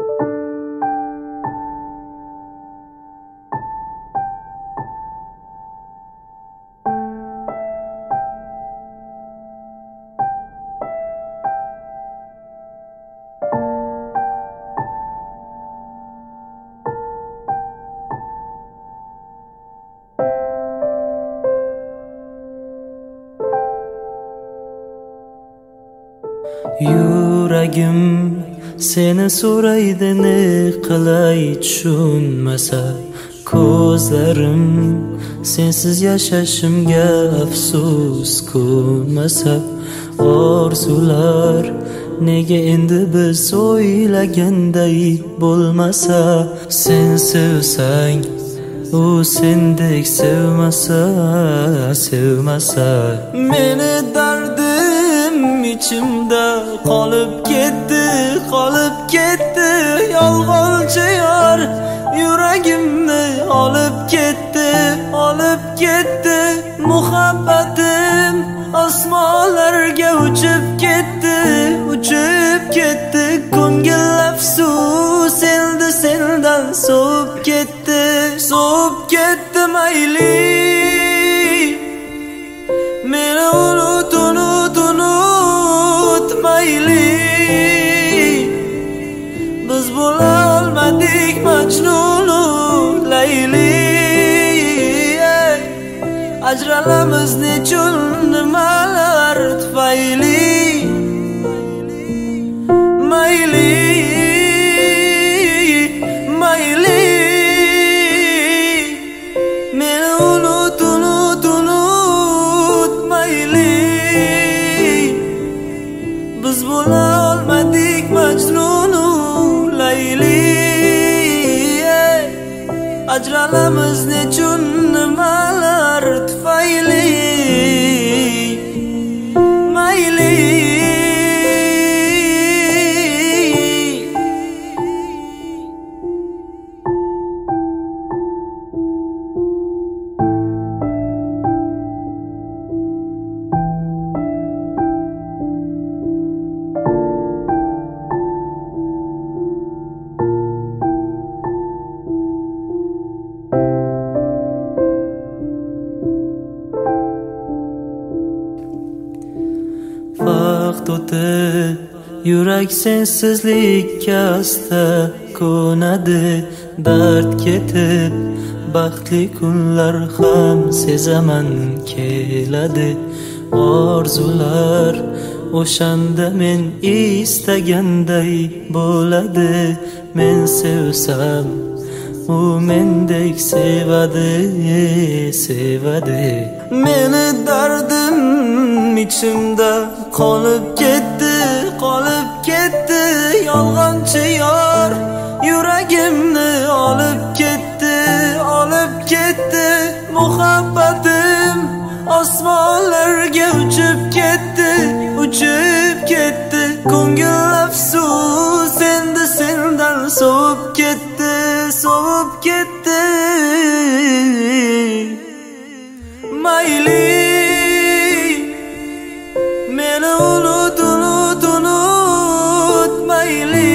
Yuragim seni so'raydi, ne qilay tushunmasa. Ko'zlarim sensiz yashashimga afsus ko'nmasa. Orzular nega endi biz o'ylaganday bo'lmasa. Sen sevsang u sendek sevmasa, sevmasa. Meni dardim içimde qolib ketdi, qolib ketdi. Yolg'onchi yor yuragimni olib ketdi, olib ketdi. Muhabbatim osmonlarga uchib ketdi, uchib ketdi. Ko'ngil afsus endi sendan sovib ketdi, sovib ketdi. Mayli meni unut, unut, unut. Mayli biz bo'la olmadik Majnunu Layli. Ajralamiz nechun nimalar tufayli. Mayli, mayli meni unut, unut, unut. Mayli biz bo'la olmadik Majnunu Layli. Ajralamiz nechun nimalar tufayli. Mayli vaqt o'tib yurak sensizlikka asta ko'nadi. Dard ketib baxtli kunlar ham sezaman keladi. Orzular o'shanda men istaganday bo'ladi. Men sevsam u mendek sevadi, sevadi. Meni dardim içimde qolib ketdi, qolib ketdi. Yolg'onchi yor yuragimni olib ketdi, olib ketdi. Muhabbatim osmonlarga uchib ketdi, uchib ketdi. Ko'ngil afsus endi sendan sovib ketdi, sovib ketdi. Mayli meni unut, unut, unut. Mayli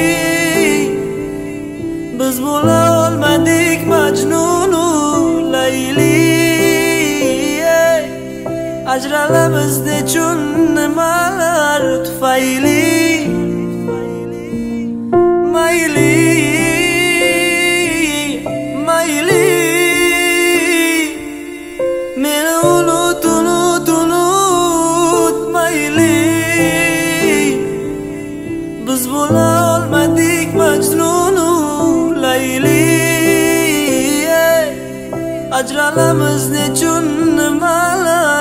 biz bo'la olmadik Majnunu Layli. Ajralamiz nechun nimalar tufayli. Mayli, mayli meni unut, unut, unut. Mayli biz bo'la olmadik Majnunu Layli. Ajralamiz nechun nimalar